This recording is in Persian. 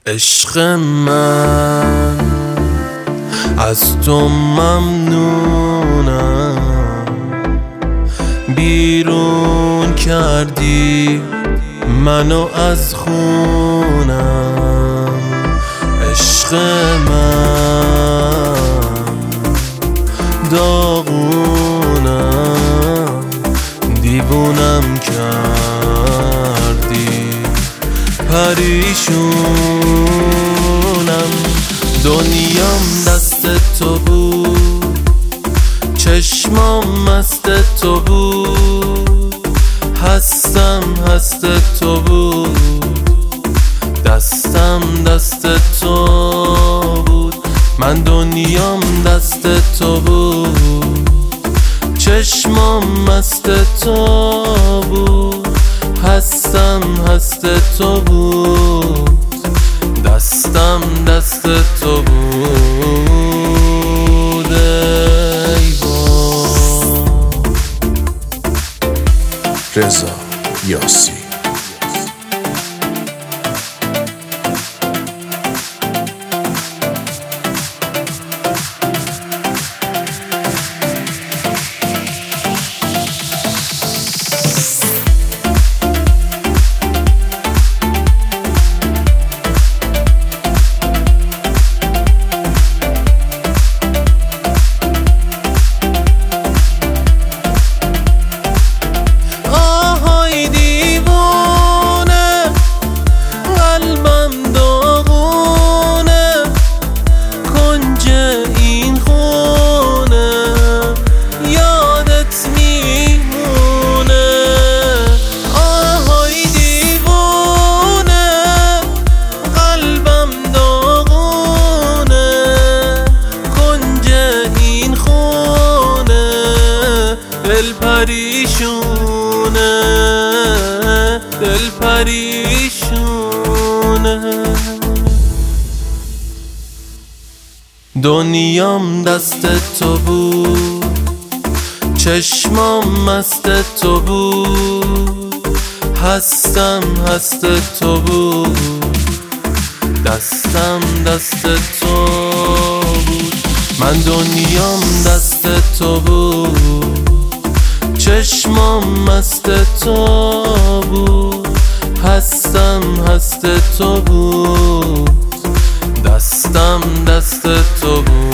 عشق من از تو ممنونم، بیرون کردی منو از خونم. عشق من داغونم، دیوونم کردی، پریشونم. دنیام دست تو بود، چشمام مست تو بود، هستم هست تو بود، دستم دست تو بود. من دنیام دست تو بود، چشمام مست تو بود، هستم هست تو بود، دستم دست تو بود. ای بابا. رضا یاسی. دل پریشونه، دل پریشونه. دنیام دست تو بود، چشمام مست تو بود، هستم هست تو بود، دستم دست تو بود. من دنیام دست تو بود، چشمام مست تو بود، هستم هست تو بود، دستم دست تو بود.